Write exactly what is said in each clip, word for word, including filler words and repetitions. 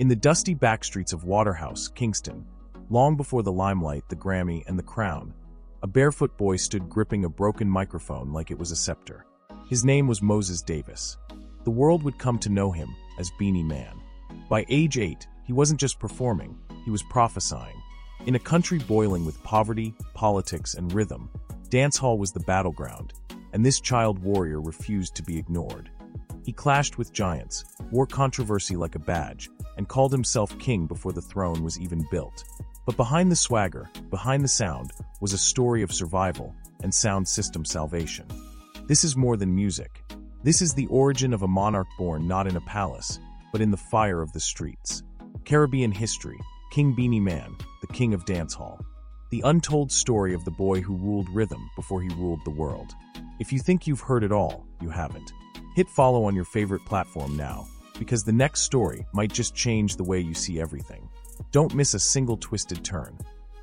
In the dusty backstreets of Waterhouse, Kingston, long before the limelight, the Grammy, and the crown, a barefoot boy stood gripping a broken microphone like it was a scepter. His name was Moses Davis. The world would come to know him as Beenie Man. By age eight, he wasn't just performing, he was prophesying. In a country boiling with poverty, politics, and rhythm, dancehall was the battleground, and this child warrior refused to be ignored. He clashed with giants, wore controversy like a badge, and called himself king before the throne was even built. But behind the swagger, behind the sound, was a story of survival and sound system salvation. This is more than music. This is the origin of a monarch born not in a palace, but in the fire of the streets. Caribbean history, King Beenie Man, the king of dancehall. The untold story of the boy who ruled rhythm before he ruled the world. If you think you've heard it all, you haven't. Hit follow on your favorite platform now, because the next story might just change the way you see everything. Don't miss a single twisted turn.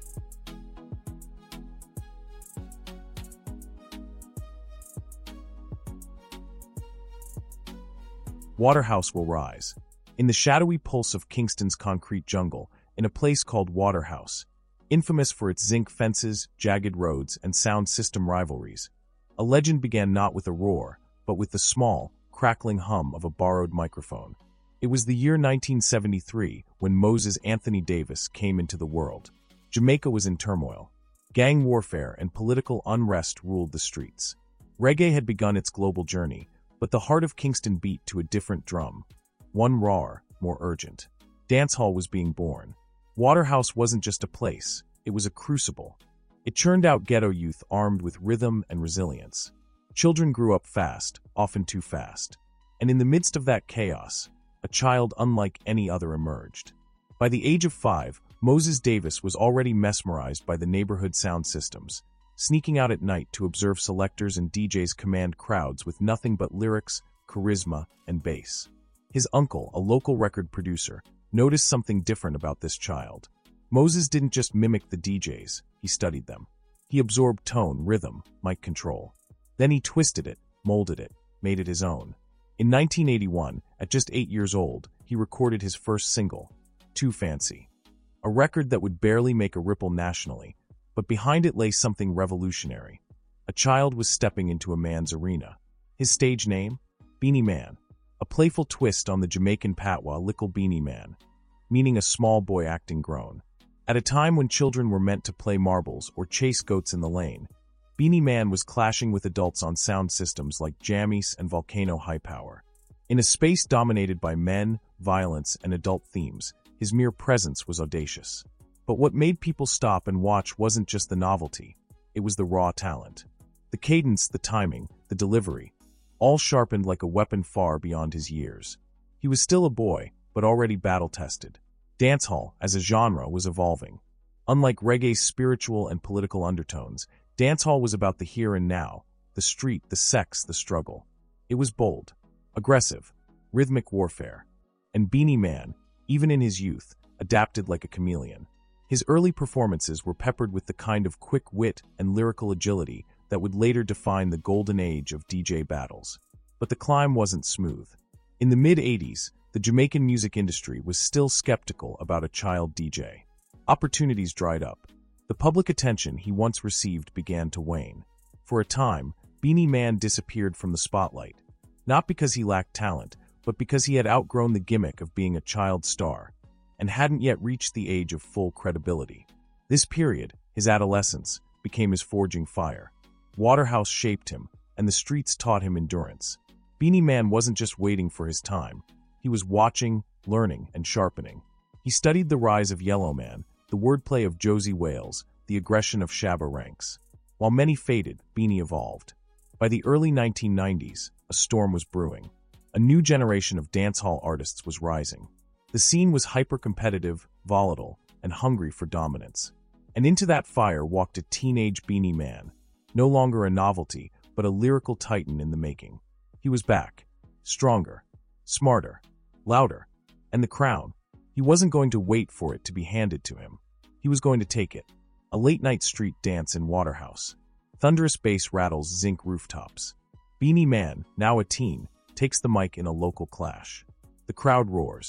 Waterhouse will rise. In the shadowy pulse of Kingston's concrete jungle, in a place called Waterhouse, infamous for its zinc fences, jagged roads, and sound system rivalries, a legend began not with a roar, but with the small, crackling hum of a borrowed microphone. It was the year nineteen seventy-three when Moses Anthony Davis came into the world. Jamaica was in turmoil. Gang warfare and political unrest ruled the streets. Reggae had begun its global journey, but the heart of Kingston beat to a different drum. One rawer, more urgent. Dancehall was being born. Waterhouse wasn't just a place, it was a crucible. It churned out ghetto youth armed with rhythm and resilience. Children grew up fast, often too fast. And in the midst of that chaos, a child unlike any other emerged. By the age of five, Moses Davis was already mesmerized by the neighborhood sound systems, sneaking out at night to observe selectors and D Js command crowds with nothing but lyrics, charisma, and bass. His uncle, a local record producer, noticed something different about this child. Moses didn't just mimic the D Js, he studied them. He absorbed tone, rhythm, mic control. Then he twisted it, molded it, made it his own. In nineteen eighty-one, at just eight years old, he recorded his first single, Too Fancy. A record that would barely make a ripple nationally, but behind it lay something revolutionary. A child was stepping into a man's arena. His stage name? Beenie Man. A playful twist on the Jamaican patois Lickle Beenie Man, meaning a small boy acting grown. At a time when children were meant to play marbles or chase goats in the lane, Beenie Man was clashing with adults on sound systems like Jammies and Volcano High Power. In a space dominated by men, violence, and adult themes, his mere presence was audacious. But what made people stop and watch wasn't just the novelty, it was the raw talent. The cadence, the timing, the delivery, all sharpened like a weapon far beyond his years. He was still a boy, but already battle-tested. Dancehall, as a genre, was evolving. Unlike reggae's spiritual and political undertones, dancehall was about the here and now, the street, the sex, the struggle. It was bold, aggressive, rhythmic warfare. And Beenie Man, even in his youth, adapted like a chameleon. His early performances were peppered with the kind of quick wit and lyrical agility that would later define the golden age of D J battles. But the climb wasn't smooth. In the mid-eighties, the Jamaican music industry was still skeptical about a child D J. Opportunities dried up. The public attention he once received began to wane. For a time, Beenie Man disappeared from the spotlight, not because he lacked talent, but because he had outgrown the gimmick of being a child star, and hadn't yet reached the age of full credibility. This period, his adolescence, became his forging fire. Waterhouse shaped him, and the streets taught him endurance. Beenie Man wasn't just waiting for his time. He was watching, learning, and sharpening. He studied the rise of Yellowman, the wordplay of Josie Wales, the aggression of Shabba Ranks. While many faded, Beenie evolved. By the early nineteen nineties, a storm was brewing. A new generation of dancehall artists was rising. The scene was hyper-competitive, volatile, and hungry for dominance. And into that fire walked a teenage Beenie Man, no longer a novelty, but a lyrical titan in the making. He was back, stronger, smarter, louder, and the crown. He wasn't going to wait for it to be handed to him. He was going to take it. A late-night street dance in Waterhouse. Thunderous bass rattles zinc rooftops. Beenie Man, now a teen, takes the mic in a local clash. The crowd roars.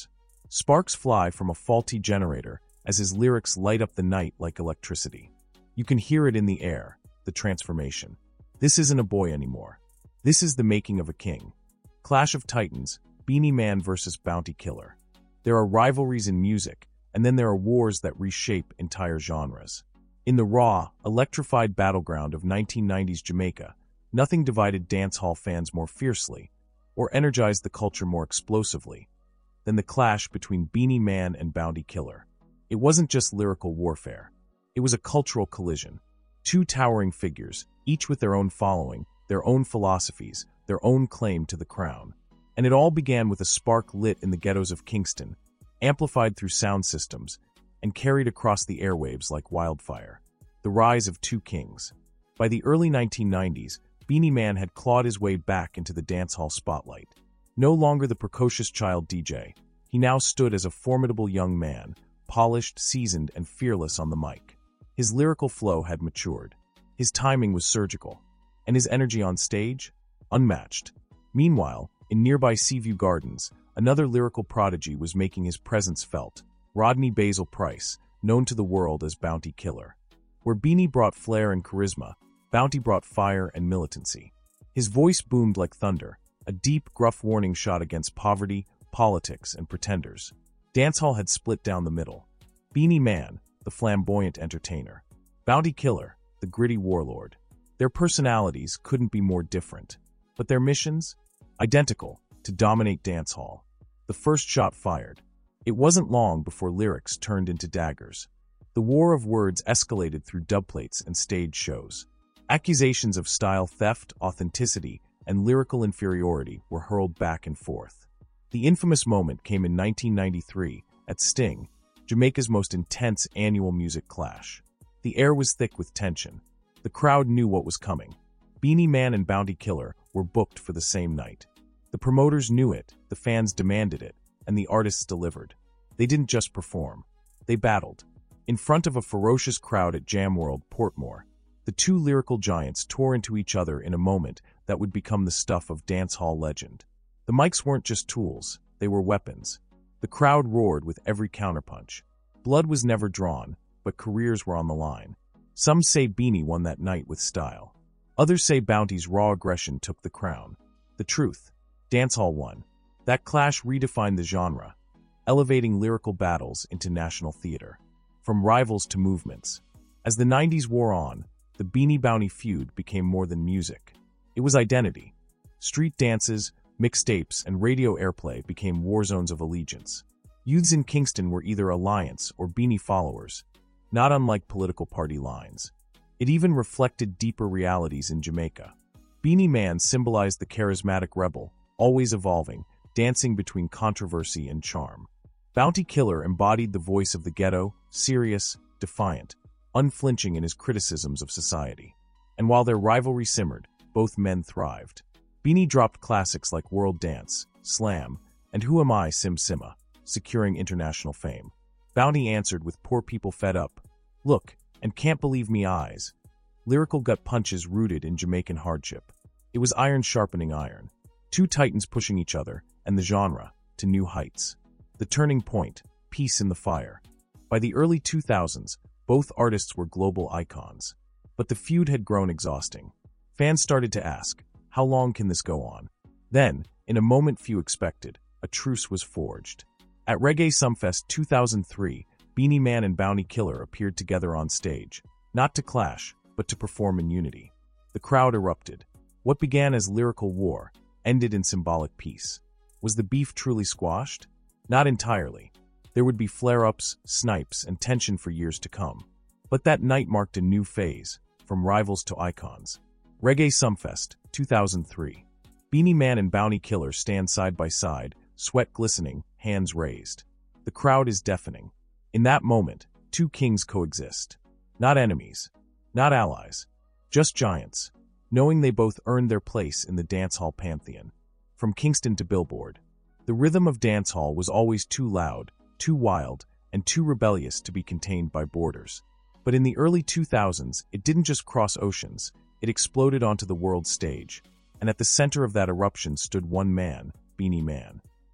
Sparks fly from a faulty generator as his lyrics light up the night like electricity. You can hear it in the air, the transformation. This isn't a boy anymore. This is the making of a king. Clash of Titans, Beenie Man versus Bounty Killer. There are rivalries in music, and then there are wars that reshape entire genres. In the raw, electrified battleground of nineteen nineties Jamaica, nothing divided dancehall fans more fiercely, or energized the culture more explosively, than the clash between Beenie Man and Bounty Killer. It wasn't just lyrical warfare. It was a cultural collision. Two towering figures, each with their own following, their own philosophies, their own claim to the crown. And it all began with a spark lit in the ghettos of Kingston, amplified through sound systems, and carried across the airwaves like wildfire. The rise of two kings. By the early nineteen nineties, Beenie Man had clawed his way back into the dancehall spotlight. No longer the precocious child D J, he now stood as a formidable young man, polished, seasoned, and fearless on the mic. His lyrical flow had matured. His timing was surgical. And his energy on stage? Unmatched. Meanwhile, in nearby Seaview Gardens, another lyrical prodigy was making his presence felt. Rodney Basil Price, known to the world as Bounty Killer. Where Beenie brought flair and charisma, Bounty brought fire and militancy. His voice boomed like thunder, a deep, gruff warning shot against poverty, politics, and pretenders. Dancehall had split down the middle. Beenie Man, the flamboyant entertainer. Bounty Killer, the gritty warlord. Their personalities couldn't be more different, but their missions? Identical, to dominate dancehall. The first shot fired. It wasn't long before lyrics turned into daggers. The war of words escalated through dubplates and stage shows. Accusations of style theft, authenticity, and lyrical inferiority were hurled back and forth. The infamous moment came in nineteen ninety-three, at Sting, Jamaica's most intense annual music clash. The air was thick with tension. The crowd knew what was coming. Beenie Man and Bounty Killer were booked for the same night. The promoters knew it, the fans demanded it, and the artists delivered. They didn't just perform. They battled. In front of a ferocious crowd at Jam World, Portmore, the two lyrical giants tore into each other in a moment that would become the stuff of dancehall legend. The mics weren't just tools, they were weapons. The crowd roared with every counterpunch. Blood was never drawn, but careers were on the line. Some say Beenie won that night with style. Others say Bounty's raw aggression took the crown. The truth, dancehall won. That clash redefined the genre, elevating lyrical battles into national theater. From rivals to movements. As the nineties wore on, the Beenie Bounty feud became more than music. It was identity. Street dances, mixtapes, and radio airplay became war zones of allegiance. Youths in Kingston were either Alliance or Beenie followers, not unlike political party lines. It even reflected deeper realities in Jamaica. Beenie Man symbolized the charismatic rebel, always evolving, dancing between controversy and charm. Bounty Killer embodied the voice of the ghetto, serious, defiant, unflinching in his criticisms of society. And while their rivalry simmered, both men thrived. Beenie dropped classics like World Dance, Slam, and Who Am I, Sim Simma, securing international fame. Bounty answered with Poor People Fed Up, Look, and Can't Believe Me Eyes. Lyrical gut punches rooted in Jamaican hardship. It was iron sharpening iron. Two titans pushing each other, and the genre, to new heights. The turning point, Peace in the Fire. By the early two thousands, both artists were global icons. But the feud had grown exhausting. Fans started to ask, how long can this go on? Then, in a moment few expected, a truce was forged. At Reggae Sumfest two thousand three, Beenie Man and Bounty Killer appeared together on stage, not to clash, but to perform in unity. The crowd erupted. What began as lyrical war ended in symbolic peace. Was the beef truly squashed? Not entirely. There would be flare-ups, snipes, and tension for years to come. But that night marked a new phase, from rivals to icons. Reggae Sumfest, two thousand three. Beenie Man and Bounty Killer stand side by side, sweat glistening, hands raised. The crowd is deafening. In that moment, two kings coexist. Not enemies, not allies, just giants, knowing they both earned their place in the dancehall pantheon. From Kingston to Billboard, the rhythm of dancehall was always too loud, too wild, and too rebellious to be contained by borders. But in the early two thousands, it didn't just cross oceans, it exploded onto the world stage. And at the center of that eruption stood one man, Beenie Man.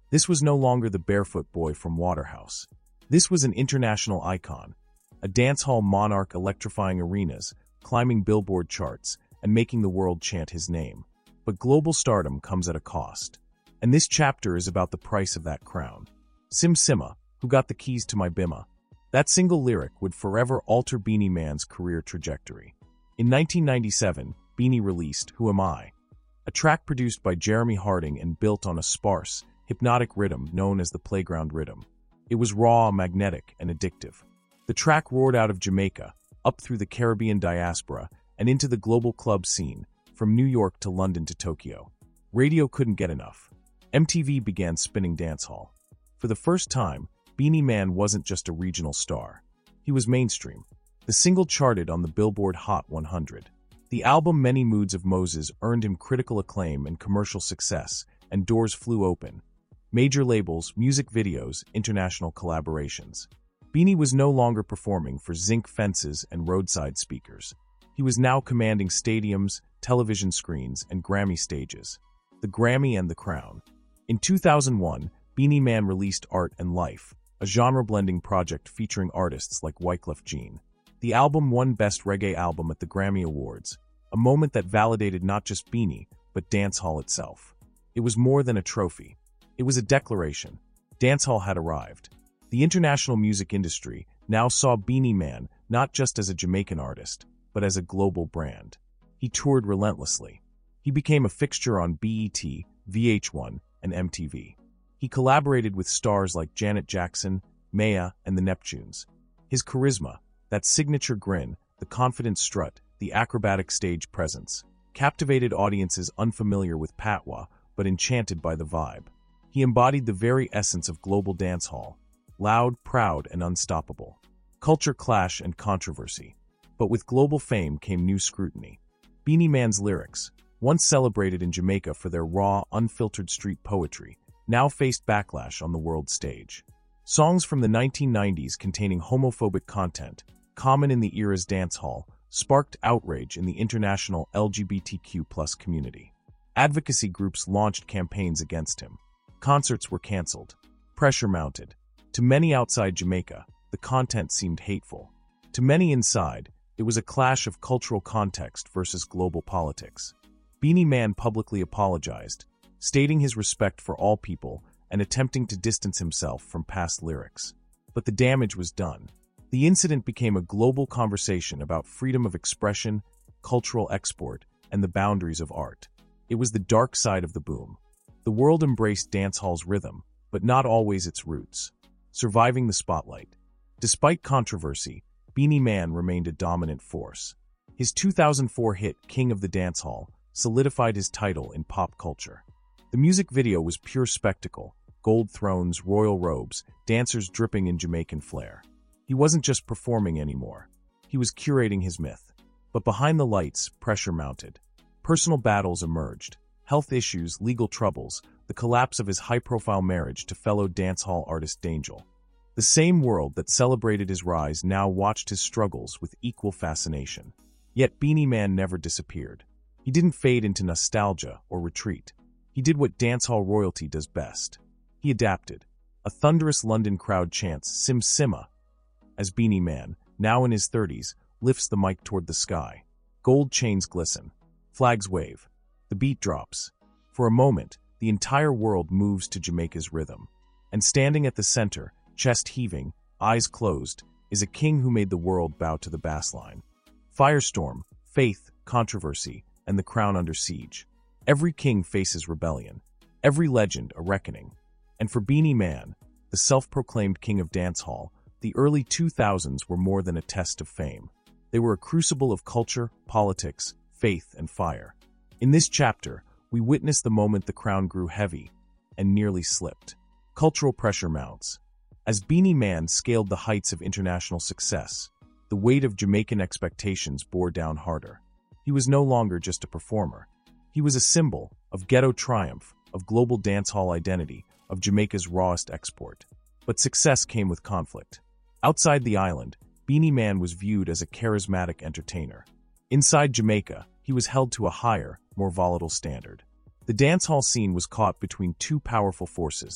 This was no longer the barefoot boy from Waterhouse. This was an international icon, a dancehall monarch electrifying arenas, climbing Billboard charts, and making the world chant his name. But global stardom comes at a cost. And this chapter is about the price of that crown. Sim Simma, who got the keys to my bimmer. That single lyric would forever alter Beenie Man's career trajectory. In nineteen ninety-seven, Beenie released Who Am I?, a track produced by Jeremy Harding and built on a sparse, hypnotic rhythm known as the playground rhythm. It was raw, magnetic, and addictive. The track roared out of Jamaica, up through the Caribbean diaspora, and into the global club scene, from New York to London to Tokyo. Radio couldn't get enough. M T V began spinning dancehall. For the first time, Beenie Man wasn't just a regional star. He was mainstream. The single charted on the Billboard Hot one hundred. The album Many Moods of Moses earned him critical acclaim and commercial success, and doors flew open. Major labels, music videos, international collaborations. Beenie was no longer performing for zinc fences and roadside speakers. He was now commanding stadiums, television screens, and Grammy stages. The Grammy and the Crown. In two thousand one, Beenie Man released Art and Life, a genre-blending project featuring artists like Wyclef Jean. The album won Best Reggae Album at the Grammy Awards, a moment that validated not just Beenie, but dancehall itself. It was more than a trophy. It was a declaration. Dancehall had arrived. The international music industry now saw Beenie Man not just as a Jamaican artist, but as a global brand. He toured relentlessly. He became a fixture on B E T, V H one, and M T V. He collaborated with stars like Janet Jackson, Maya, and the Neptunes. His charisma, that signature grin, the confident strut, the acrobatic stage presence, captivated audiences unfamiliar with patois, but enchanted by the vibe. He embodied the very essence of global dancehall, loud, proud, and unstoppable. Culture clash and controversy. But with global fame came new scrutiny. Beenie Man's lyrics, once celebrated in Jamaica for their raw, unfiltered street poetry, now faced backlash on the world stage. Songs from the nineteen nineties containing homophobic content, common in the era's dancehall, sparked outrage in the international L G B T Q plus community. Advocacy groups launched campaigns against him. Concerts were canceled. Pressure mounted. To many outside Jamaica, the content seemed hateful. To many inside, it was a clash of cultural context versus global politics. Beenie Man publicly apologized, stating his respect for all people and attempting to distance himself from past lyrics. But the damage was done. The incident became a global conversation about freedom of expression, cultural export, and the boundaries of art. It was the dark side of the boom. The world embraced dancehall's rhythm, but not always its roots. Surviving the spotlight. Despite controversy, Beenie Man remained a dominant force. His two thousand four hit King of the Dancehall solidified his title in pop culture. The music video was pure spectacle, gold thrones, royal robes, dancers dripping in Jamaican flair. He wasn't just performing anymore. He was curating his myth. But behind the lights, pressure mounted. Personal battles emerged. Health issues, legal troubles, the collapse of his high-profile marriage to fellow dancehall artist D'Angel. The same world that celebrated his rise now watched his struggles with equal fascination. Yet Beenie Man never disappeared. He didn't fade into nostalgia or retreat. He did what dancehall royalty does best. He adapted. A thunderous London crowd chants Sim Simma as Beenie Man, now in his thirties, lifts the mic toward the sky. Gold chains glisten. Flags wave. The beat drops. For a moment, the entire world moves to Jamaica's rhythm. And standing at the center, chest heaving, eyes closed, is a king who made the world bow to the bass line. Firestorm, faith, controversy, and the crown under siege. Every king faces rebellion. Every legend a reckoning. And for Beenie Man, the self-proclaimed king of dancehall, the early two thousands were more than a test of fame. They were a crucible of culture, politics, faith, and fire. In this chapter, we witness the moment the crown grew heavy and nearly slipped. Cultural pressure mounts. As Beenie Man scaled the heights of international success, the weight of Jamaican expectations bore down harder. He was no longer just a performer. He was a symbol of ghetto triumph, of global dancehall identity, of Jamaica's rawest export. But success came with conflict. Outside the island, Beenie Man was viewed as a charismatic entertainer. Inside Jamaica, he was held to a higher, more volatile standard. The dancehall scene was caught between two powerful forces,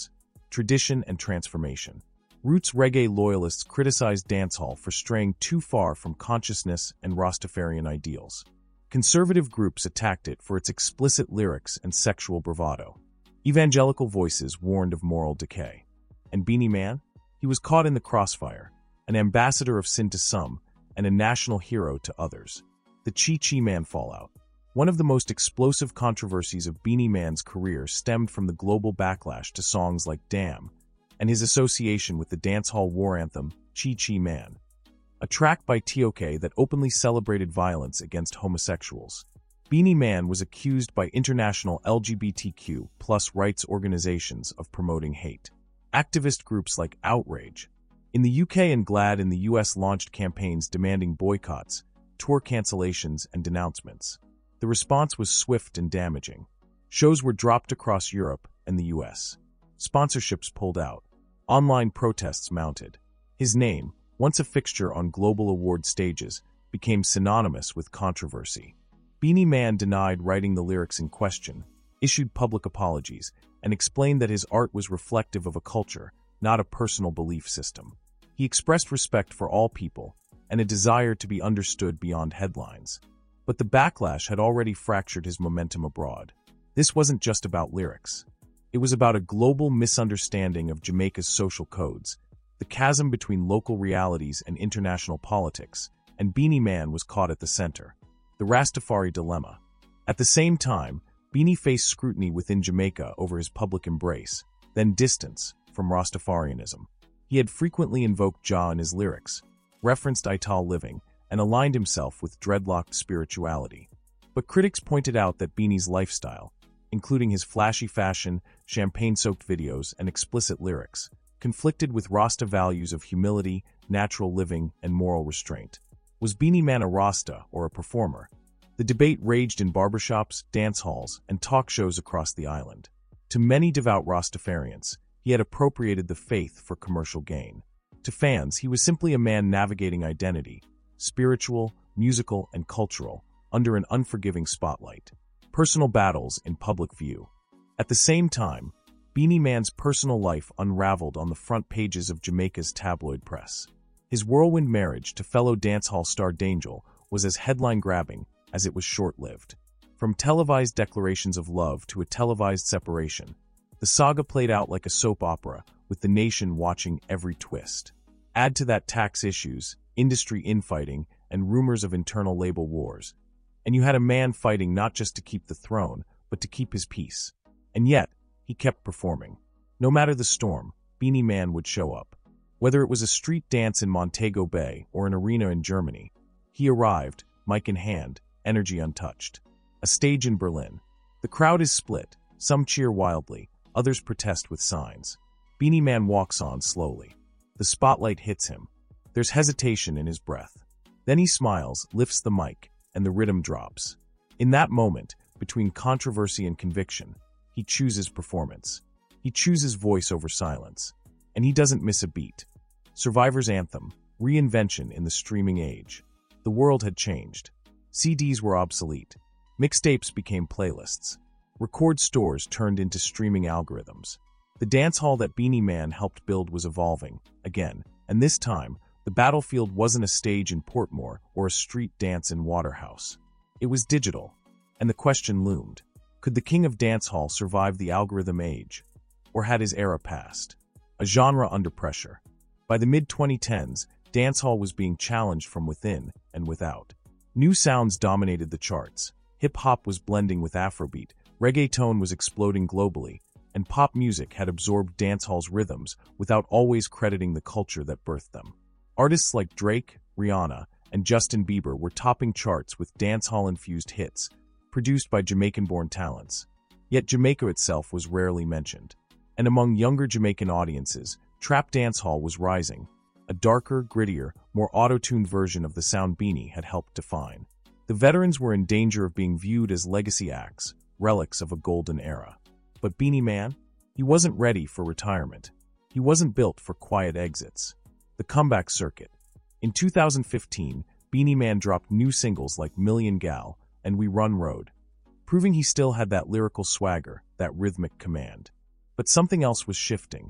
tradition and transformation. Roots reggae loyalists criticized dancehall for straying too far from consciousness and Rastafarian ideals. Conservative groups attacked it for its explicit lyrics and sexual bravado. Evangelical voices warned of moral decay. And Beenie Man? He was caught in the crossfire, an ambassador of sin to some, and a national hero to others. The Chi Chi Man fallout. One of the most explosive controversies of Beenie Man's career stemmed from the global backlash to songs like Damn, and his association with the dancehall war anthem, Chi Chi Man, a track by T O K that openly celebrated violence against homosexuals. Beenie Man was accused by international L G B T Q plus rights organizations of promoting hate. Activist groups like Outrage in the U K and GLAAD in the U S launched campaigns demanding boycotts, tour cancellations, and denouncements. The response was swift and damaging. Shows were dropped across Europe and the U S. Sponsorships pulled out. Online protests mounted. His name, once a fixture on global award stages, became synonymous with controversy. Beenie Man denied writing the lyrics in question, issued public apologies, and explained that his art was reflective of a culture, not a personal belief system. He expressed respect for all people and a desire to be understood beyond headlines. But the backlash had already fractured his momentum abroad. This wasn't just about lyrics. It was about a global misunderstanding of Jamaica's social codes, the chasm between local realities and international politics, and Beenie Man was caught at the center. The Rastafari dilemma. At the same time, Beenie faced scrutiny within Jamaica over his public embrace, then distance from Rastafarianism. He had frequently invoked Jah in his lyrics, referenced Ital living, and aligned himself with dreadlocked spirituality. But critics pointed out that Beenie's lifestyle, including his flashy fashion, champagne-soaked videos, and explicit lyrics, conflicted with Rasta values of humility, natural living, and moral restraint. Was Beenie Man a Rasta or a performer? The debate raged in barbershops, dance halls, and talk shows across the island. To many devout Rastafarians, he had appropriated the faith for commercial gain. To fans, he was simply a man navigating identity, spiritual, musical, and cultural, under an unforgiving spotlight. Personal battles in public view. At the same time, Beenie Man's personal life unraveled on the front pages of Jamaica's tabloid press. His whirlwind marriage to fellow dancehall star D'Angel was as headline-grabbing as it was short-lived. From televised declarations of love to a televised separation, the saga played out like a soap opera, with the nation watching every twist. Add to that tax issues, industry infighting, and rumors of internal label wars, and you had a man fighting not just to keep the throne, but to keep his peace. And yet, he kept performing. No matter the storm, Beenie Man would show up. Whether it was a street dance in Montego Bay or an arena in Germany, he arrived, mic in hand, energy untouched. A stage in Berlin. The crowd is split, some cheer wildly, others protest with signs. Beenie Man walks on slowly. The spotlight hits him. There's hesitation in his breath. Then he smiles, lifts the mic, and the rhythm drops. In that moment, between controversy and conviction, he chooses performance. He chooses voice over silence. And he doesn't miss a beat. Survivor's anthem, reinvention in the streaming age. The world had changed. C Ds were obsolete. Mixtapes became playlists. Record stores turned into streaming algorithms. The dancehall that Beenie Man helped build was evolving, again, and this time, the battlefield wasn't a stage in Portmore or a street dance in Waterhouse. It was digital, and the question loomed. Could the king of dancehall survive the algorithm age? Or had his era passed? A genre under pressure. By the mid twenty tens, dancehall was being challenged from within and without. New sounds dominated the charts. Hip-hop was blending with Afrobeat, reggaeton was exploding globally, and pop music had absorbed dancehall's rhythms without always crediting the culture that birthed them. Artists like Drake, Rihanna, and Justin Bieber were topping charts with dancehall-infused hits, produced by Jamaican-born talents. Yet Jamaica itself was rarely mentioned. And among younger Jamaican audiences, trap dancehall was rising. A darker, grittier, more auto-tuned version of the sound Beenie had helped define. The veterans were in danger of being viewed as legacy acts, relics of a golden era. But Beenie Man? He wasn't ready for retirement. He wasn't built for quiet exits. The comeback circuit. In two thousand fifteen, Beenie Man dropped new singles like Million Gal and We Run Road, proving he still had that lyrical swagger, that rhythmic command. But something else was shifting.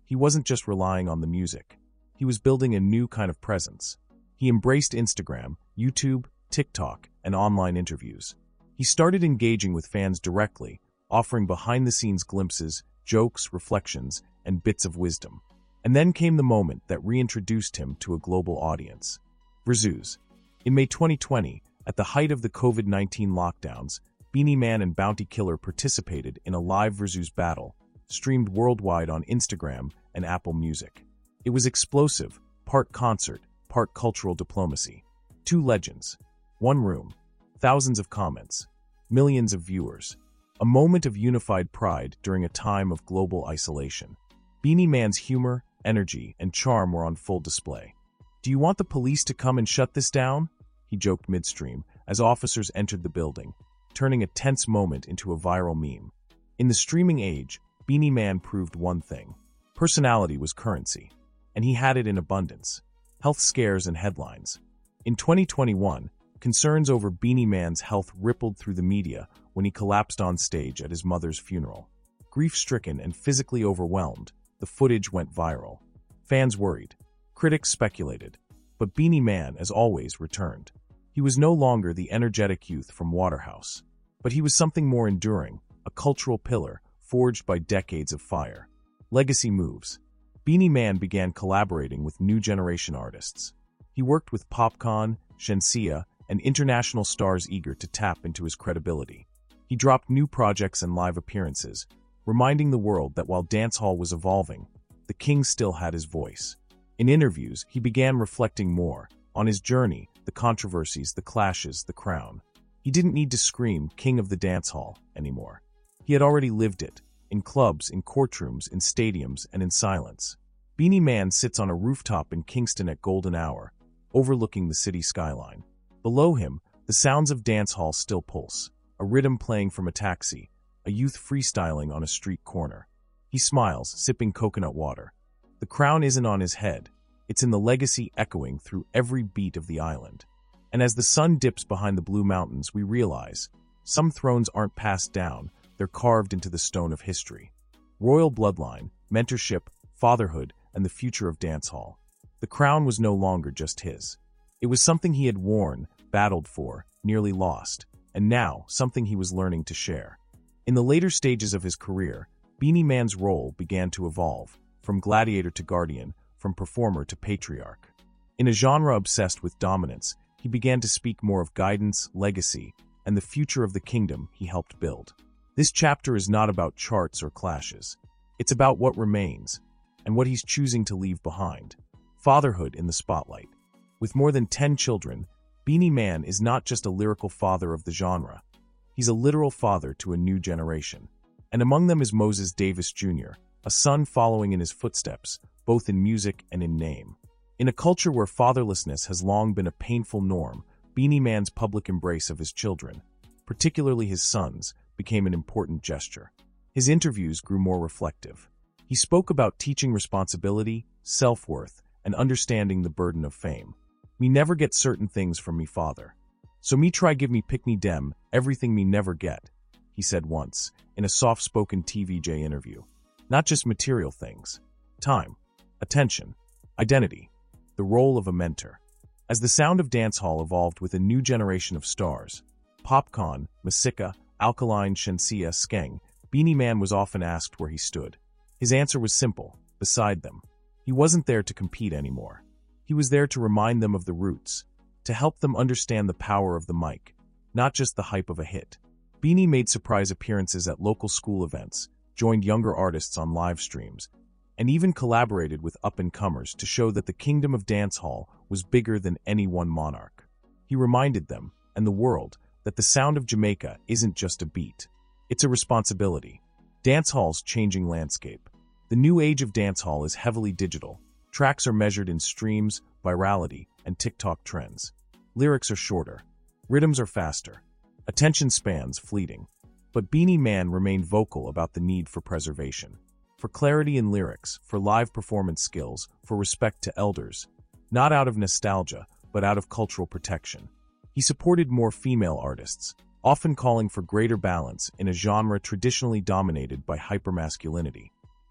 he wasn't just relying on the music. He was building a new kind of presence. He embraced Instagram, YouTube, TikTok, and online interviews. He started engaging with fans directly, offering behind-the-scenes glimpses, jokes, reflections, and bits of wisdom. And then came the moment that reintroduced him to a global audience. Versus. In May twenty twenty, at the height of the COVID nineteen lockdowns, Beenie Man and Bounty Killer participated in a live Versus battle, streamed worldwide on Instagram and Apple Music. It was explosive, part concert, part cultural diplomacy. Two legends. One room. Thousands of comments. Millions of viewers. A moment of unified pride during a time of global isolation. Beenie Man's humor, energy, and charm were on full display. "Do you want the police to come and shut this down?" he joked midstream as officers entered the building, turning a tense moment into a viral meme. In the streaming age, Beenie Man proved one thing. Personality was currency, and he had it in abundance. Health scares and headlines. In twenty twenty-one, concerns over Beenie Man's health rippled through the media when he collapsed on stage at his mother's funeral. Grief-stricken and physically overwhelmed, the footage went viral. Fans worried. Critics speculated. But Beenie Man, as always, returned. He was no longer the energetic youth from Waterhouse. But he was something more enduring, a cultural pillar forged by decades of fire. Legacy moves. Beenie Man began collaborating with new generation artists. He worked with Popcaan, Shenseea, and international stars eager to tap into his credibility. He dropped new projects and live appearances, reminding the world that while dancehall was evolving, the king still had his voice. In interviews, he began reflecting more on his journey, the controversies, the clashes, the crown. He didn't need to scream "King of the Dancehall" anymore. He had already lived it, in clubs, in courtrooms, in stadiums, and in silence. Beenie Man sits on a rooftop in Kingston at golden hour, overlooking the city skyline. Below him, the sounds of dancehall still pulse, a rhythm playing from a taxi, a youth freestyling on a street corner. He smiles, sipping coconut water. The crown isn't on his head. It's in the legacy echoing through every beat of the island. And as the sun dips behind the blue mountains, we realize some thrones aren't passed down, they're carved into the stone of history. Royal bloodline, mentorship, fatherhood, and the future of dancehall. The crown was no longer just his. It was something he had worn, battled for, nearly lost, and now something he was learning to share. In the later stages of his career, Beenie Man's role began to evolve, from gladiator to guardian, from performer to patriarch. In a genre obsessed with dominance, he began to speak more of guidance, legacy, and the future of the kingdom he helped build. This chapter is not about charts or clashes. It's about what remains, and what he's choosing to leave behind. Fatherhood in the spotlight. With more than ten children, Beenie Man is not just a lyrical father of the genre. He's a literal father to a new generation. And among them is Moses Davis Junior, a son following in his footsteps, both in music and in name. In a culture where fatherlessness has long been a painful norm, Beenie Man's public embrace of his children, particularly his sons, became an important gesture. His interviews grew more reflective. He spoke about teaching responsibility, self-worth, and understanding the burden of fame. "Me never get certain things from me father. So me try give me pick me dem, everything me never get," he said once, in a soft-spoken T V J interview. Not just material things. Time, attention, identity, the role of a mentor. As the sound of dancehall evolved with a new generation of stars, Popcaan, Masika, Alkaline, Shenseea, Skeng, Beenie Man was often asked where he stood. His answer was simple: beside them. He wasn't there to compete anymore. He was there to remind them of the roots, to help them understand the power of the mic, not just the hype of a hit. Beenie made surprise appearances at local school events, joined younger artists on live streams, and even collaborated with up-and-comers to show that the kingdom of dancehall was bigger than any one monarch. He reminded them, and the world, that the sound of Jamaica isn't just a beat. It's a responsibility. Dancehall's changing landscape. The new age of dancehall is heavily digital. Tracks are measured in streams, virality, and TikTok trends. Lyrics are shorter. Rhythms are faster. Attention spans fleeting. But Beenie Man remained vocal about the need for preservation. For clarity in lyrics, for live performance skills, for respect to elders. Not out of nostalgia, but out of cultural protection. He supported more female artists, often calling for greater balance in a genre traditionally dominated by hypermasculinity. He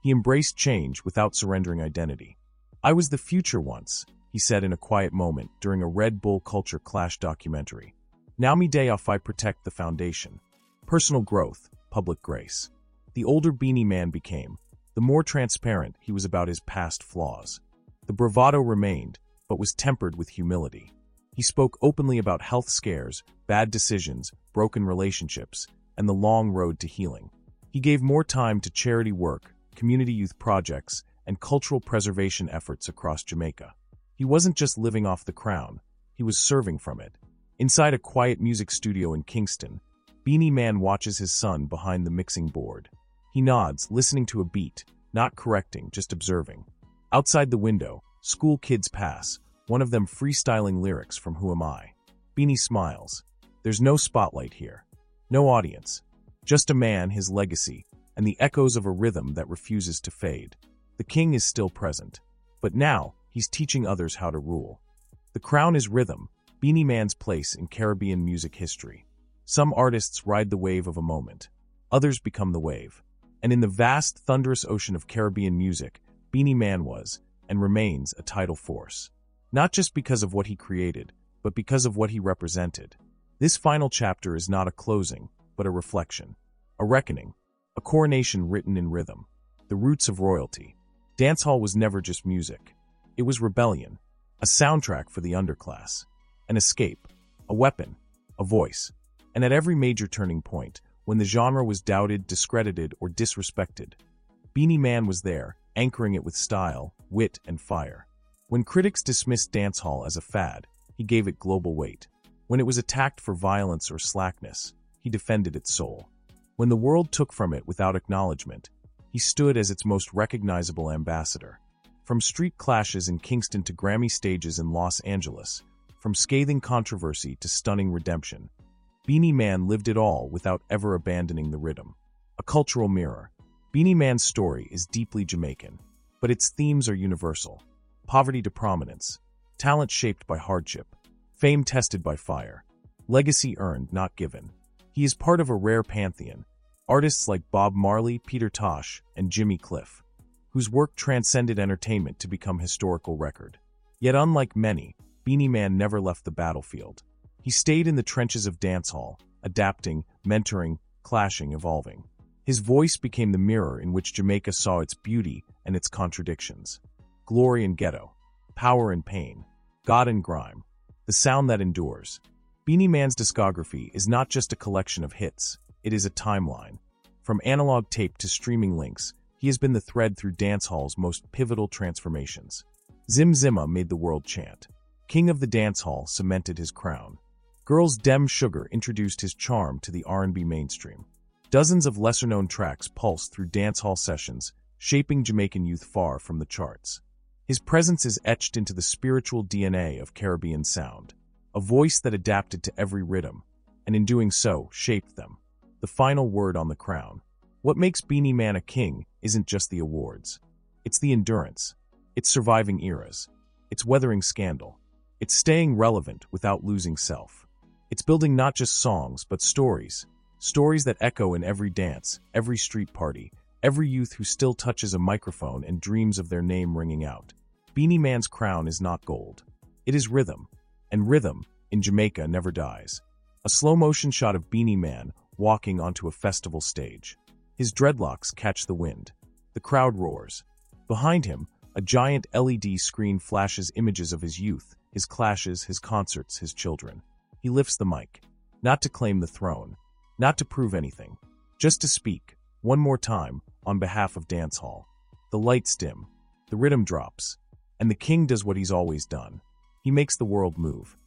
He embraced change without surrendering identity. "I was the future once," he said in a quiet moment during a Red Bull Culture Clash documentary. "Now me day off I protect the foundation." Personal growth, public grace. The older Beanie Man became, the more transparent he was about his past flaws. The bravado remained, but was tempered with humility. He spoke openly about health scares, bad decisions, broken relationships, and the long road to healing. He gave more time to charity work, community youth projects, and cultural preservation efforts across Jamaica. He wasn't just living off the crown, he was serving from it. Inside a quiet music studio in Kingston, Beanie Man watches his son behind the mixing board. He nods, listening to a beat, not correcting, just observing. Outside the window, school kids pass, one of them freestyling lyrics from Who Am I? Beanie smiles. There's no spotlight here. No audience. Just a man, his legacy, and the echoes of a rhythm that refuses to fade. The king is still present. But now, he's teaching others how to rule. The crown is rhythm, Beanie Man's place in Caribbean music history. Some artists ride the wave of a moment. Others become the wave. And in the vast, thunderous ocean of Caribbean music, Beanie Man was, and remains, a tidal force. Not just because of what he created, but because of what he represented. This final chapter is not a closing, but a reflection. A reckoning. A coronation written in rhythm. The roots of royalty. Dancehall was never just music. It was rebellion. A soundtrack for the underclass. An escape. A weapon. A voice. And at every major turning point, when the genre was doubted, discredited, or disrespected, Beanie Man was there, anchoring it with style, wit, and fire. When critics dismissed dancehall as a fad, he gave it global weight. When it was attacked for violence or slackness, he defended its soul. When the world took from it without acknowledgement, he stood as its most recognizable ambassador. From street clashes in Kingston to Grammy stages in Los Angeles, from scathing controversy to stunning redemption, Beanie Man lived it all without ever abandoning the rhythm. A cultural mirror. Beanie Man's story is deeply Jamaican, but its themes are universal. Poverty to prominence, talent shaped by hardship, fame tested by fire, legacy earned, not given. He is part of a rare pantheon, artists like Bob Marley, Peter Tosh, and Jimmy Cliff, whose work transcended entertainment to become historical record. Yet unlike many, Beanie Man never left the battlefield. He stayed in the trenches of dancehall, adapting, mentoring, clashing, evolving. His voice became the mirror in which Jamaica saw its beauty and its contradictions. Glory and ghetto, power and pain, God and grime, the sound that endures. Beanie Man's discography is not just a collection of hits, it is a timeline. From analog tape to streaming links, he has been the thread through dancehall's most pivotal transformations. Zim Zimma made the world chant. King of the dancehall cemented his crown. Girls Dem Sugar introduced his charm to the R and B mainstream. Dozens of lesser-known tracks pulsed through dancehall sessions, shaping Jamaican youth far from the charts. His presence is etched into the spiritual D N A of Caribbean sound, a voice that adapted to every rhythm, and in doing so, shaped them. The final word on the crown. What makes Beanie Man a king isn't just the awards. It's the endurance. It's surviving eras. It's weathering scandal. It's staying relevant without losing self. It's building not just songs, but stories. Stories that echo in every dance, every street party, every youth who still touches a microphone and dreams of their name ringing out. Beanie Man's crown is not gold. It is rhythm. And rhythm, in Jamaica, never dies. A slow-motion shot of Beanie Man walking onto a festival stage. His dreadlocks catch the wind. The crowd roars. Behind him, a giant L E D screen flashes images of his youth, his clashes, his concerts, his children. He lifts the mic. Not to claim the throne. Not to prove anything. Just to speak, one more time, on behalf of dancehall. The lights dim. The rhythm drops. And the king does what he's always done. He makes the world move.